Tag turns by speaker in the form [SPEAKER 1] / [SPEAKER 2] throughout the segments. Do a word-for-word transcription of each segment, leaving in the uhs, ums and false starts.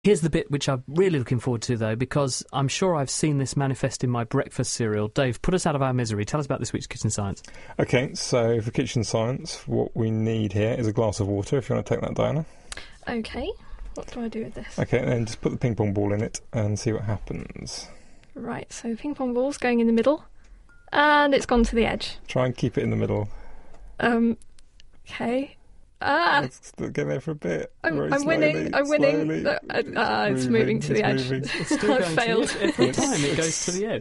[SPEAKER 1] Here's the bit which I'm really looking forward to, though, because I'm sure I've seen this manifest in my breakfast cereal. Dave, put us out of our misery. Tell us about this week's Kitchen Science.
[SPEAKER 2] OK, so for Kitchen Science, what we need here is a glass of water, if you want to take that, Diana.
[SPEAKER 3] OK. What do I do with this?
[SPEAKER 2] OK, and then just put the ping pong ball in it and see what happens.
[SPEAKER 3] Right, so ping pong ball's going in the middle, and it's gone to the edge.
[SPEAKER 2] Try and keep it in the middle.
[SPEAKER 3] Um, OK. Ah!
[SPEAKER 2] It's getting there for a bit.
[SPEAKER 3] I'm,
[SPEAKER 2] Very
[SPEAKER 3] I'm
[SPEAKER 2] slowly,
[SPEAKER 3] winning, I'm winning.
[SPEAKER 2] slowly.
[SPEAKER 3] Uh, uh, it's
[SPEAKER 2] Moving,
[SPEAKER 3] moving to the
[SPEAKER 2] it's
[SPEAKER 3] edge.
[SPEAKER 2] moving.
[SPEAKER 1] It's still
[SPEAKER 3] I've
[SPEAKER 1] going
[SPEAKER 3] failed.
[SPEAKER 1] to the edge. Every time it goes to the edge.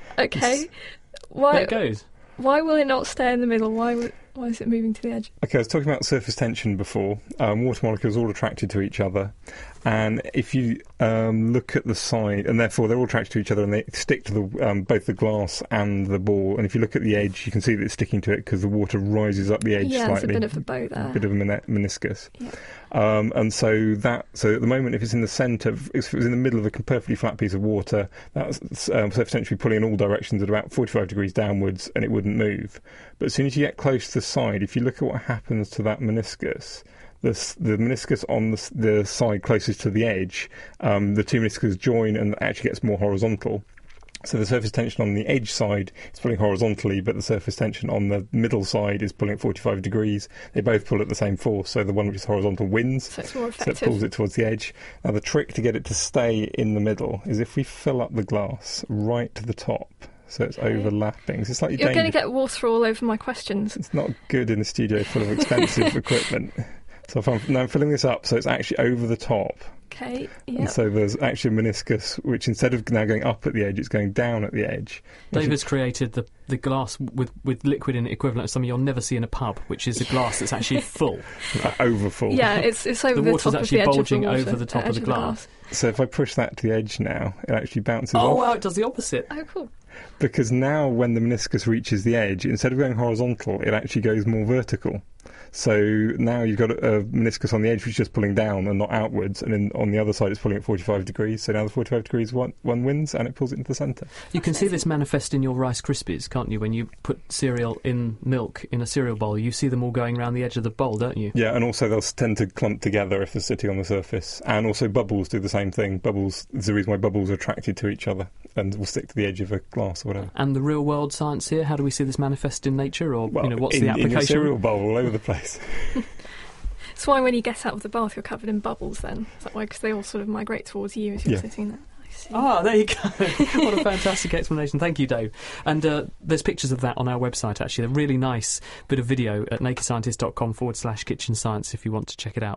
[SPEAKER 3] OK. Why,
[SPEAKER 1] There it goes.
[SPEAKER 3] why will it not stay in the middle? Why will, why is it moving to the edge?
[SPEAKER 2] OK, I was talking about surface tension before. Um, water molecules are all attracted to each other. And if you um, look at the side, and therefore they're all attracted to each other and they stick to the um, both the glass and the ball. And if you look at the edge, you can see that it's sticking to it because the water rises up the edge
[SPEAKER 3] Yeah,
[SPEAKER 2] slightly.
[SPEAKER 3] there's a bit of a bow there.
[SPEAKER 2] A bit of a men- meniscus.
[SPEAKER 3] Yeah.
[SPEAKER 2] Um, and so that, so at the moment, if it's in the centre, if it was in the middle of a perfectly flat piece of water, that's um, surface tension would be pulling in all directions at about forty-five degrees downwards, and it wouldn't move. But as soon as you get close to the side, if you look at what happens to that meniscus, the, the meniscus on the, the side closest to the edge, um, the two meniscus join and it actually gets more horizontal. So the surface tension on the edge side is pulling horizontally, but the surface tension on the middle side is pulling at forty-five degrees. They both pull at the same force, so the one which is horizontal wins.
[SPEAKER 3] So it's more
[SPEAKER 2] So
[SPEAKER 3] effective.
[SPEAKER 2] it pulls it towards the edge. Now the trick to get it to stay in the middle is if we fill up the glass right to the top, so it's
[SPEAKER 3] Okay.
[SPEAKER 2] overlapping. So it's slightly
[SPEAKER 3] You're going to
[SPEAKER 2] dangerous.
[SPEAKER 3] get water all over my questions.
[SPEAKER 2] It's not good in a studio full of expensive equipment. So if I'm, now I'm filling this up, so it's actually over the top.
[SPEAKER 3] Okay,
[SPEAKER 2] And
[SPEAKER 3] yeah.
[SPEAKER 2] so there's actually a meniscus, which instead of now going up at the edge, it's going down at the edge. Which
[SPEAKER 1] Dave
[SPEAKER 2] is-
[SPEAKER 1] has created the, the glass with, with liquid in it equivalent of something you'll never see in a pub, which is a glass that's actually full.
[SPEAKER 2] uh, overfull.
[SPEAKER 3] Yeah, it's it's over
[SPEAKER 1] The
[SPEAKER 3] the,
[SPEAKER 1] water's
[SPEAKER 3] top of
[SPEAKER 1] actually
[SPEAKER 3] the edge
[SPEAKER 1] bulging
[SPEAKER 3] of the water,
[SPEAKER 1] over the top
[SPEAKER 3] edge
[SPEAKER 1] of the glass.
[SPEAKER 2] So if I push that to the edge now, it actually bounces
[SPEAKER 1] Oh,
[SPEAKER 2] off.
[SPEAKER 1] wow, it does the opposite.
[SPEAKER 3] Oh, cool.
[SPEAKER 2] Because now when the meniscus reaches the edge, instead of going horizontal, it actually goes more vertical. So now you've got a, a meniscus on the edge which is just pulling down and not outwards, and then on the other side it's pulling at forty-five degrees, so now the forty-five degrees one, one wins and it pulls it into the centre.
[SPEAKER 1] You can see this manifest in your Rice Krispies, can't you? When you put cereal in milk in a cereal bowl, you see them all going around the edge of the bowl, don't you?
[SPEAKER 2] Yeah, and also they'll tend to clump together if they're sitting on the surface. And also bubbles do the same thing. Bubbles is the reason why bubbles are attracted to each other and will stick to the edge of a glass or whatever.
[SPEAKER 1] And the real world science here, how do we see this manifest in nature? Or,
[SPEAKER 2] Well,
[SPEAKER 1] you know, what's
[SPEAKER 2] in,
[SPEAKER 1] the
[SPEAKER 2] in your
[SPEAKER 1] application?
[SPEAKER 2] cereal bowl all over the place.
[SPEAKER 3] That's why when you get out of the bath, you're covered in bubbles then. Is that why? Because they all sort of migrate towards you as you're
[SPEAKER 2] Yeah.
[SPEAKER 3] sitting there. I see.
[SPEAKER 1] Ah, there you go. What a fantastic explanation. Thank you, Dave. And uh, there's pictures of that on our website, actually. A really nice bit of video at nakedscientist.com forward slash kitchen science if you want to check it out.